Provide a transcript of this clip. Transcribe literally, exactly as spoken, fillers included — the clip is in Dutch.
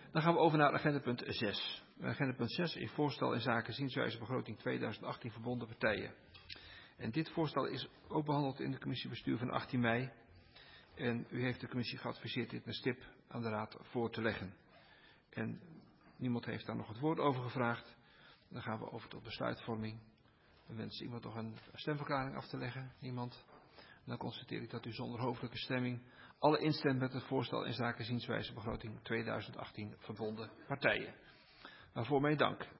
Dan gaan we over naar agenda punt zes. Agenda punt zes is voorstel in zaken zienswijze begroting tweeduizend achttien verbonden partijen. En dit voorstel is ook behandeld in de commissie bestuur van achttien mei. En u heeft de commissie geadviseerd dit een stip aan de raad voor te leggen. En niemand heeft daar nog het woord over gevraagd. Dan gaan we over tot besluitvorming. We wensen iemand nog een stemverklaring af te leggen. Niemand. Dan constateer ik dat u zonder hoofdelijke stemming alle instemt met het voorstel in zaken zienswijze begroting tweeduizend achttien verbonden partijen. Waarvoor mijn dank.